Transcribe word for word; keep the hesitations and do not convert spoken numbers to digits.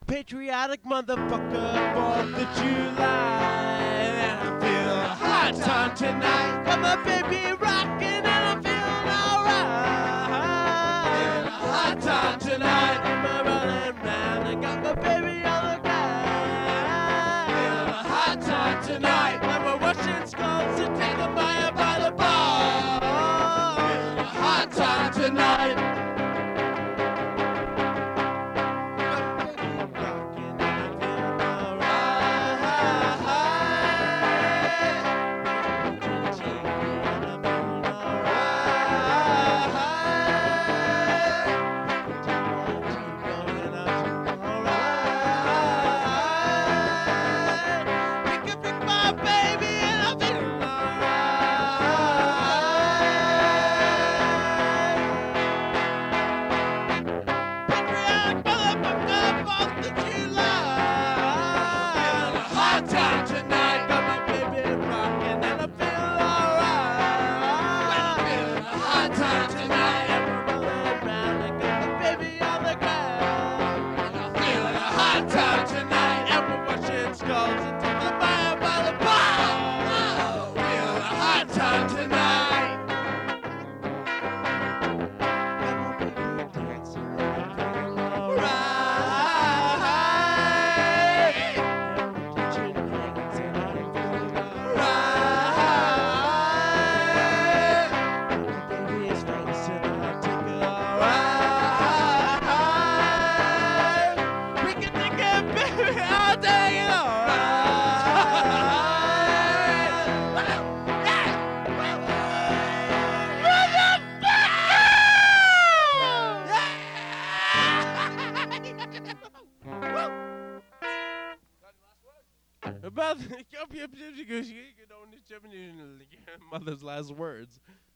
patriotic motherfucker, fourth of July. And I feel a hot time tonight. Got my baby rocking and I'm feeling alright. Feeling a hot time tonight. I'm running round and got my baby on the ground. Feeling a hot time tonight. And we're washing skulls and taking fire by the bar. Feeling a hot time tonight. About the mother's last words.